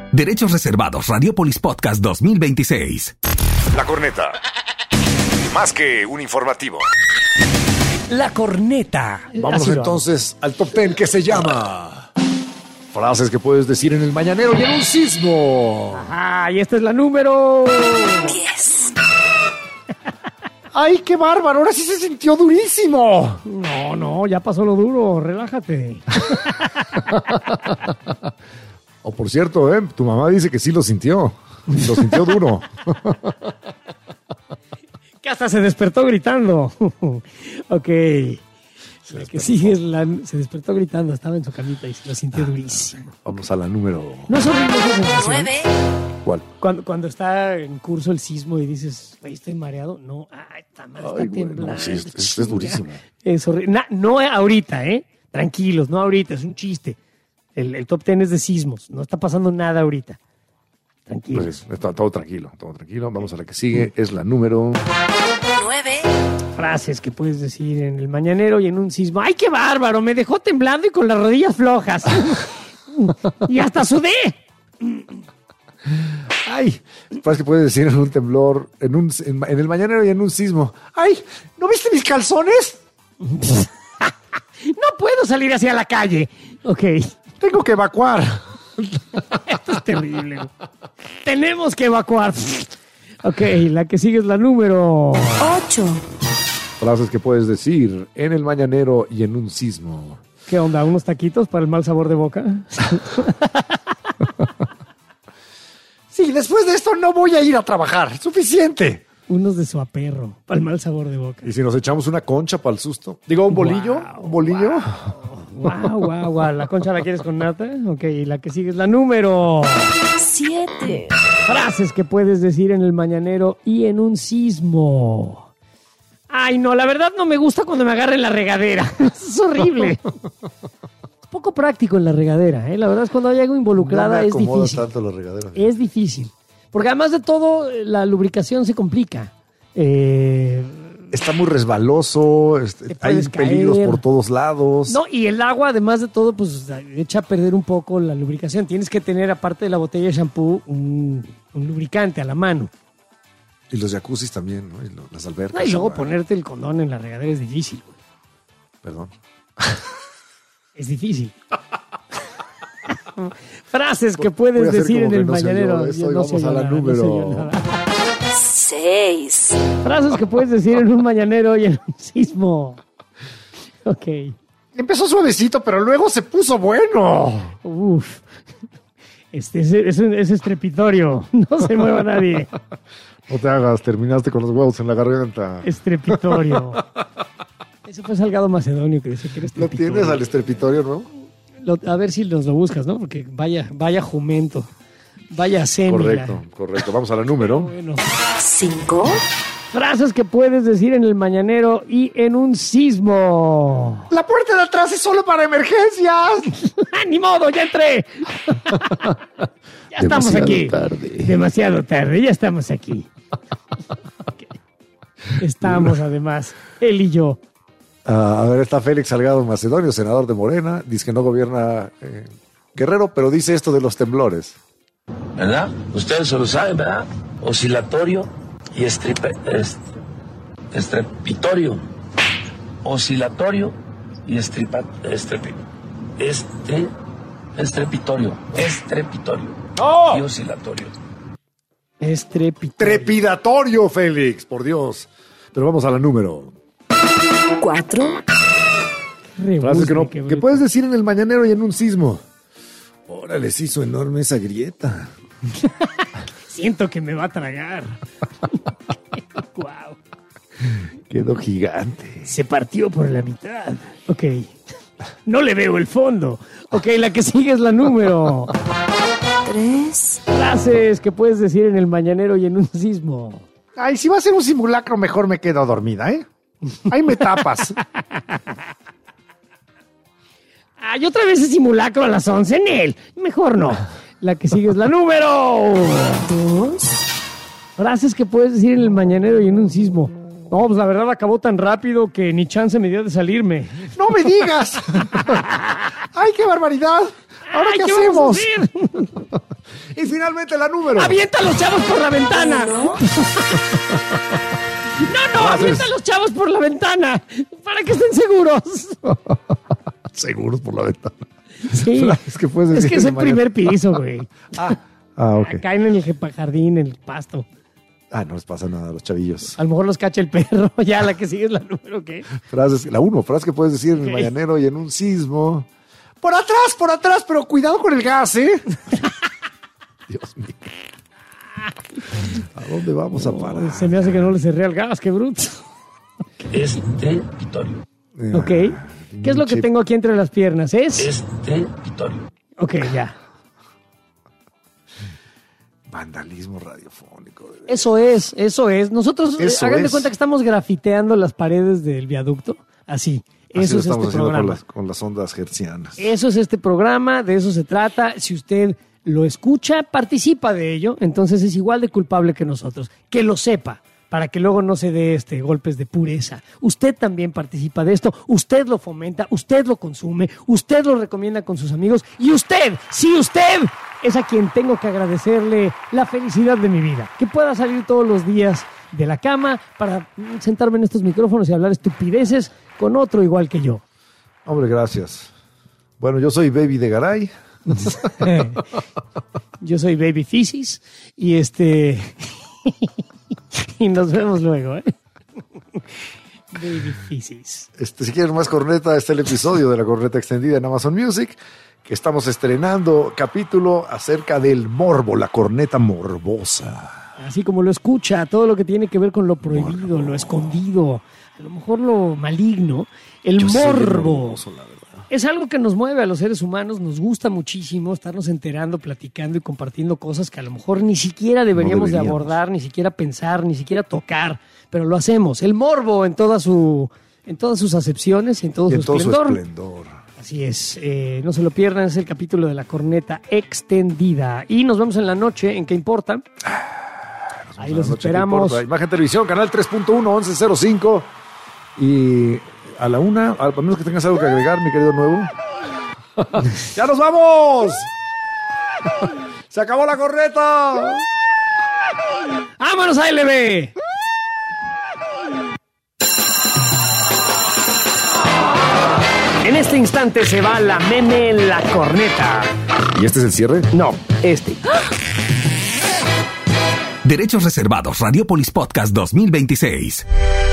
Derechos reservados. Radiopolis Podcast 2026. La corneta. Más que un informativo. La corneta. Vámonos entonces al top 10 que se llama frases que puedes decir en el mañanero y en un sismo. Ajá, y esta es la número 10. ¡Ay, qué bárbaro! Ahora sí se sintió durísimo. No, ya pasó lo duro, relájate. O por cierto, tu mamá dice que sí lo sintió duro. Que hasta se despertó gritando. Ok. La que sigue es se despertó gritando, estaba en su camita y se lo sintió durísimo. Vamos a la número... ¿No es horrible esa sensación? 9. ¿Cuál? Cuando está en curso el sismo y dices, estoy mareado. No, está mal, está temblando. No, sí, es durísimo. Es horrible. No ahorita, Tranquilos, no ahorita, es un chiste. El top 10 es de sismos, no está pasando nada ahorita. Tranquilos. Pues está todo tranquilo. Vamos a la que sigue, es la número... 9. Frases que puedes decir en el mañanero y en un sismo. ¡Ay, qué bárbaro! Me dejó temblando y con las rodillas flojas. Y hasta sudé. ¡Ay! Frases que puedes decir en un temblor, en el mañanero y en un sismo. ¡Ay! ¿No viste mis calzones? No puedo salir hacia la calle. Ok. Tengo que evacuar. Esto es terrible. Tenemos que evacuar. Ok, la que sigue es la número 8. Frases que puedes decir en el mañanero y en un sismo. ¿Qué onda? ¿Unos taquitos para el mal sabor de boca? Sí, después de esto no voy a ir a trabajar. Suficiente. Unos de suaperro para el mal sabor de boca. ¿Y si nos echamos una concha para el susto? Digo, ¿un bolillo? Wow, ¿Un bolillo? Wow. ¿La concha la quieres con nata? Ok, la que sigue es la número 7. Frases que puedes decir en el mañanero y en un sismo. Ay, no, la verdad no me gusta cuando me agarren la regadera. Es horrible. Es poco práctico en la regadera, La verdad es cuando hay algo involucrada es difícil. Tanto la regadera. Es difícil. Porque además de todo, la lubricación se complica. Está muy resbaloso, hay peligros por todos lados. No, y el agua, además de todo, pues echa a perder un poco la lubricación. Tienes que tener, aparte de la botella de shampoo, un lubricante a la mano. Y los jacuzzis también, ¿no? Y las albercas. Y luego ponerte el condón en la regadera es difícil. Perdón. Es difícil. Frases que puedes decir en el mañanero. Vamos a la número 6. Frases que puedes decir en un mañanero y en un sismo. Ok. Empezó suavecito, pero luego se puso bueno. Uf. Es estrepitorio. No se mueva nadie. No te hagas, terminaste con los huevos en la garganta. Estrepitorio. Eso fue Salgado Macedonio que decía que era Lo estrepitorio. tienes al estrepitorio, ¿no? A ver si nos lo buscas, ¿no? Porque vaya jumento. Vaya sémila. Correcto. Vamos a la número. Bueno. 5. Frases que puedes decir en el mañanero y en un sismo. La puerta de atrás es solo para emergencias. ¡Ni modo! ¡Ya entré! Ya estamos aquí. Demasiado tarde, ya estamos aquí. Okay. Estamos, además, él y yo. A ver, está Félix Salgado Macedonio, senador de Morena. Dice que no gobierna Guerrero, pero dice esto de los temblores. ¿Verdad? Ustedes se lo saben, ¿verdad? Oscilatorio y estrepitorio. Oscilatorio y estrepitorio. ¡Oh! Y oscilatorio. Estrepitorio. Trepidatorio, Félix, por Dios. Pero vamos a la número 4. Frases que puedes decir en el mañanero y en un sismo. Órale, se hizo enorme esa grieta. Siento que me va a tragar. Wow. Quedó gigante. Se partió por la mitad. Ok. No le veo el fondo. Ok, la que sigue es la número 3. Frases que puedes decir en el mañanero y en un sismo. Ay, si va a ser un simulacro, mejor me quedo dormida, ¿eh? Ahí me tapas. Ay, otra vez es simulacro a las 11 en él. Mejor no. La que sigue es la número 2. Frases que puedes decir en el mañanero y en un sismo. No, pues la verdad acabó tan rápido que ni chance me dio de salirme. ¡No me digas! ¡Ay, qué barbaridad! ¿Ahora qué hacemos? Y finalmente la número. ¡Avienta a los chavos por la ventana! No, avienta a los chavos por la ventana. Para que estén seguros. Seguros por la ventana. Sí. Es que puedes decir Es que es el de manera- primer piso, güey. ok. Caen en el jardín, en el pasto. No les pasa nada a los chavillos. A lo mejor los cacha el perro. Ya, la que sigue es la número, ¿qué? Frase que puedes decir en el Ok. mañanero y en un sismo. Por atrás, pero cuidado con el gas, ¿eh? Dios mío. ¿A dónde vamos a parar? Se me hace que no le cerré al gas, qué bruto. Es territorio. Ok. ¿Qué es lo que Chip. tengo aquí entre las piernas? Es territorio. Ok, ya. Vandalismo radiofónico. Eso es. Nosotros, Eso hagan de es. cuenta que estamos grafiteando las paredes del viaducto. Así. Así Eso lo es estamos este haciendo programa. con las ondas hertzianas. Eso es este programa, de eso se trata. Si usted lo escucha, participa de ello, entonces es igual de culpable que nosotros. Que lo sepa, para que luego no se dé golpes de pureza. Usted también participa de esto, usted lo fomenta, usted lo consume, usted lo recomienda con sus amigos y usted, sí usted, es a quien tengo que agradecerle la felicidad de mi vida. Que pueda salir todos los días de la cama para sentarme en estos micrófonos y hablar estupideces con otro igual que yo. Hombre, gracias. Bueno, yo soy Baby de Garay. Yo soy Baby Thesis y y nos vemos luego, ¿eh? Baby Thesis. Si quieren más corneta, está el episodio de la corneta extendida en Amazon Music, que estamos estrenando capítulo acerca del morbo, la corneta morbosa. Así como lo escucha, todo lo que tiene que ver con lo prohibido, lo escondido, a lo mejor lo maligno, el Yo soy bien morbo. morboso, la verdad. Es algo que nos mueve a los seres humanos, nos gusta muchísimo estarnos enterando, platicando y compartiendo cosas que a lo mejor ni siquiera deberíamos de deberíamos. abordar, ni siquiera pensar, ni siquiera tocar, pero lo hacemos. El morbo en todas sus acepciones y en todo Y su en todo su esplendor. esplendor. Así es, no se lo pierdan, es el capítulo de la corneta extendida. Y nos vemos en la noche, ¿en qué importa? Ahí los La noche que esperamos. importa. Imagen Televisión, canal 3.1, 1105. Y a la 1, a menos que tengas algo que agregar, mi querido nuevo. ¡Ya nos vamos! ¡Se acabó la corneta! ¡Vámonos, ALB! En este instante se va la meme la corneta. ¿Y este es el cierre? No, este. Derechos reservados. Radiopolis Podcast 2026.